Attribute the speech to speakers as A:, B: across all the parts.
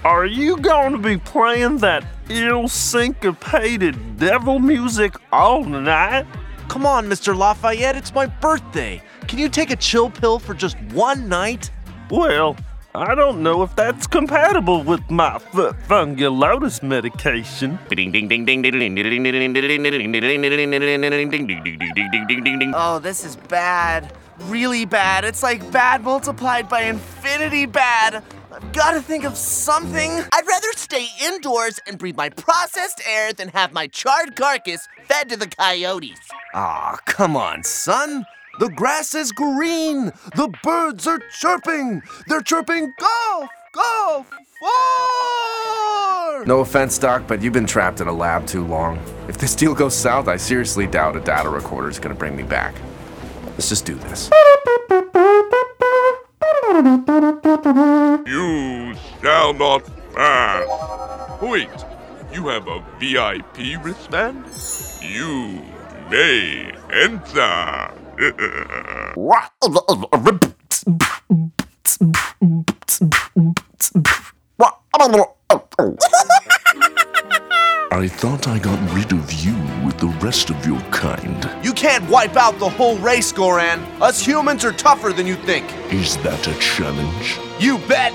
A: Are you going to be playing that ill-syncopated devil music all night?
B: Come on, Mr. Lafayette, it's my birthday. Can you take a chill pill for just one night?
A: Well, I don't know if that's compatible with my fungulotus medication.
C: Oh, this is bad. Really bad. It's like bad multiplied by infinity bad. I've got to think of something. I'd rather stay indoors and breathe my processed air than have my charred carcass fed to the coyotes.
B: Aw, come on, son. The grass is green. The birds are chirping. They're chirping golf, golf, far! No offense, Doc, but you've been trapped in a lab too long. If this deal goes south, I seriously doubt a data recorder is going to bring me back. Let's just do this.
D: You shall not pass. Wait, you have a VIP wristband? You may enter.
E: I thought I got rid of you with the rest of your kind.
B: You can't wipe out the whole race, Goran. Us humans are tougher than you think.
E: Is that a challenge?
B: You bet.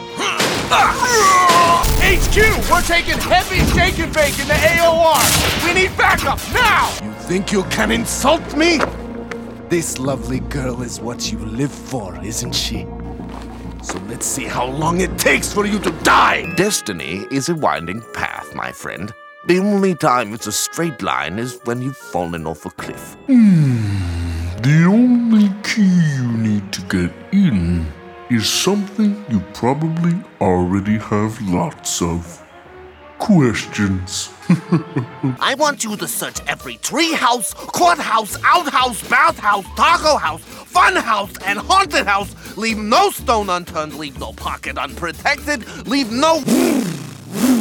C: HQ, we're taking heavy shake and bake in the AOR. We need backup now.
B: You think you can insult me? This lovely girl is what you live for, isn't she? So let's see how long it takes for you to die. Destiny is a winding path, my friend. The only time it's a straight line is when you've fallen off a cliff.
E: The only key you need to get in is something you probably already have lots of. Questions.
C: I want you to search every tree house, courthouse, outhouse, bathhouse, taco house, fun house, and haunted house. Leave no stone unturned, leave no pocket unprotected, leave no